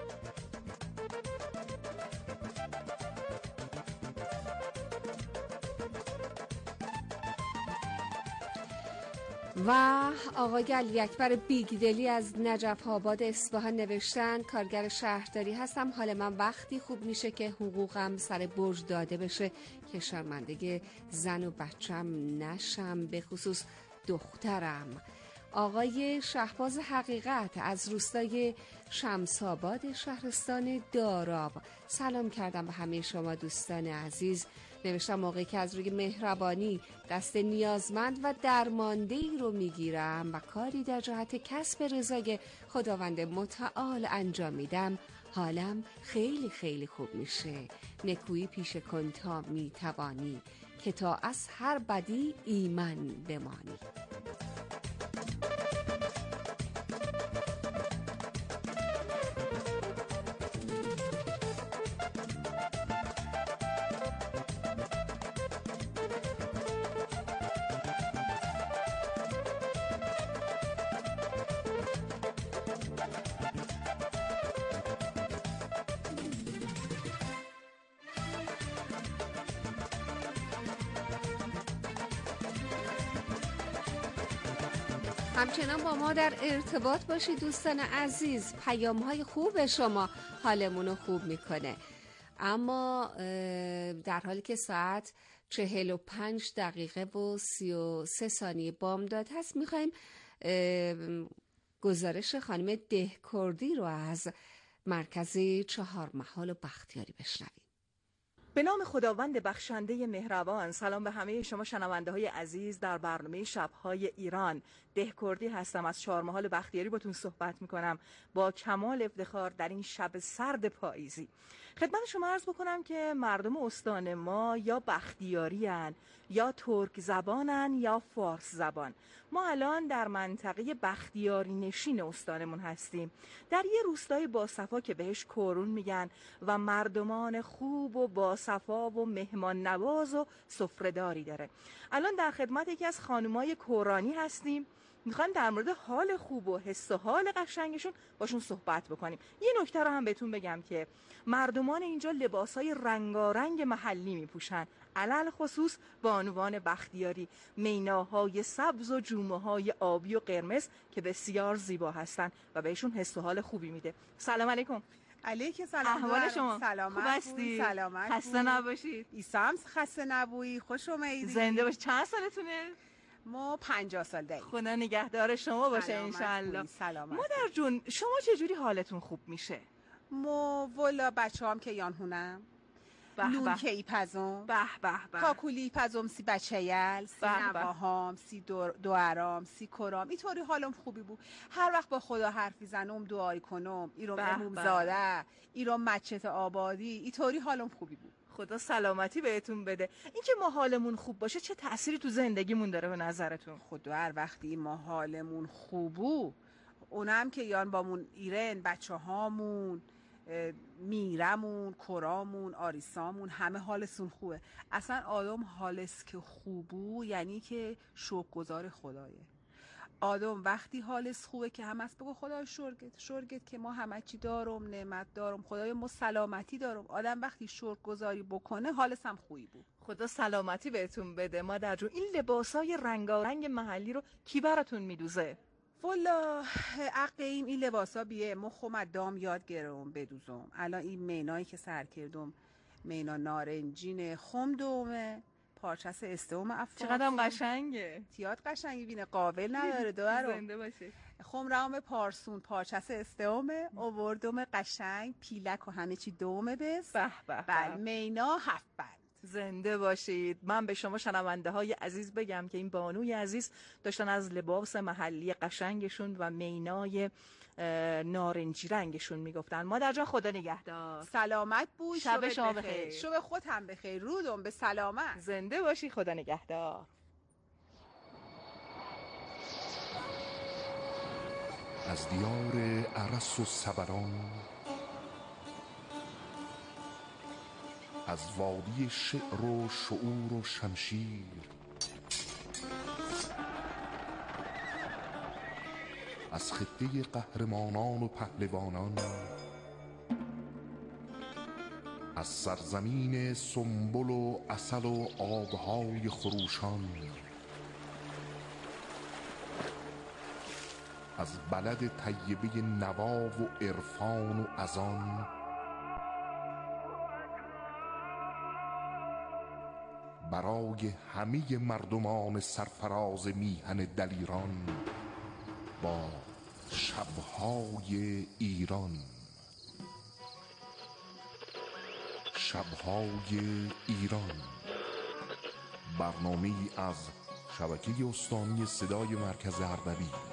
و آقای علی اکبر بیگدلی از نجف آباد اصفهان نوشتن کارگر شهرداری هستم، حال من وقتی خوب میشه که حقوقم سر برج داده بشه که شرمنده زن و بچم نشم، به خصوص دخترم. آقای شهباز حقیقت از روستای شمس‌آباد شهرستان داراب سلام کردم به همه شما دوستان عزیز. نوشتم موقعی که از روی مهربانی دست نیازمند و درمانده‌ای رو میگیرم و کاری در جهت کسب رضای خداوند متعال انجام میدم، حالم خیلی خیلی خوب میشه. نکویی پیش کن تا میتوانی که تا از هر بدی ایمن بمانی. همچنان با ما در ارتباط باشید دوستان عزیز. پیام های خوب شما حالمون خوب میکنه. اما در حالی که ساعت چهل و پنج دقیقه و سی و سه ثانیه بامداد هست، میخوایم گزارش خانم دهکردی رو از مرکز چهار محال و بختیاری بشنویم. به نام خداوند بخشنده مهربان. سلام به همه شما شنونده های عزیز در برنامه شبهای ایران. دهکردی هستم از چهارمحال بختیاری باتون صحبت میکنم با کمال افتخار در این شب سرد پاییزی. خدمت شما عرض بکنم که مردم استان ما یا بختیاری هن، یا ترک زبانن یا فارس زبان. ما الان در منطقه بختیاری نشین استانمون هستیم، در یه روستای باصفا که بهش کورون میگن و مردمان خوب و باصفا و مهمان نواز و سفره‌داری داره. الان در خدمت یکی از خانمای کورانی هستیم، میخوایم در مورد حال خوب و حس و حال قشنگشون باشون صحبت بکنیم. یه نکته رو هم بهتون بگم که مردمان اینجا لباسای رنگارنگ محلی میپوشن، علل خصوص بانوان بختیاری میناهای سبز و جومه‌های آبی و قرمز که بسیار زیبا هستن و بهشون حس و حال خوبی میده. سلام علیکم. علیکم سلام. احوال شما؟ سلامت. خوب هستی؟ سلامت. خسته نباشید. عیسی هم خسته نبویی. خوش اومدید. زنده باشید. چند سالتونه؟ ما پنجاه سال داریم. خدا نگهدار شما باشه انشالله. سلامت. مادر جون شما چجوری حالتون خوب میشه؟ ما والا بچه هم که یانهونم نون که ای پزم به به به کاکولی پزم سی بچه یل سی نواهام سی دوارام سی کرام. اینطوری حالم خوبی بود. هر وقت با خدا حرفی زنم دعای کنم ایرم اموم زاده ایرم مچت آبادی، اینطوری حالم خوبی بود. خدا سلامتی بهتون بده. این که ما حالمون خوب باشه چه تأثیری تو زندگیمون داره به نظرتون؟ خدا هر وقتی ما حالمون خوبو اونم که یان بامون ایرن بچه هامون میرمون کرامون آریسامون همه حالشون خوبه. اصلا آدم حالش که خوبو یعنی که شکرگزار خدایه. آدم وقتی حالش خوبه که هم از بگو خدا شکرت شکرت که ما همه چی دارم، نعمت دارم، خدای ما سلامتی دارم. آدم وقتی شکرگزاری بکنه حالش هم خوبی بود. خدا سلامتی بهتون بده. مادر جون این لباسای رنگارنگ محلی رو کی براتون میدوزه؟ والا عقیم این لباسا بیه مخم دام یاد گرم بدوزم. الان این مینایی که سر کردم مینا نارنجین خم دومه پارچس استوم افغان. چقدر هم قشنگه. تیات قشنگی بینه قابل نداره دارم. زنده باشه. خمرام پارسون پارچس استومه آوردم قشنگ پیلک و همه چی دومه بس. به به. بله مینا هفت بند. زنده باشید. من به شما شنونده های عزیز بگم که این بانوی عزیز داشتن از لباس محلی قشنگشون و مینای نارنجی رنگشون میگفتن. مادر جان خدا نگهدار. سلامت بود. شب شما بخیر. شب خود هم بخیر. رودم به سلامت. زنده باشی. خدا نگهدار. از دیار ارس و صبران، از وادی شعر و شعور و شمشیر، از خطه قهرمانان و پهلوانان، از سرزمین سنبل و عسل و آبهای خروشان، از بلد طیبه نوا و عرفان و اذان، برای همه مردمان سرفراز میهن دلیران با شبهای ایران. شبهای ایران، برنامه‌ای از شبکه استانی صدای مرکز اردبیل.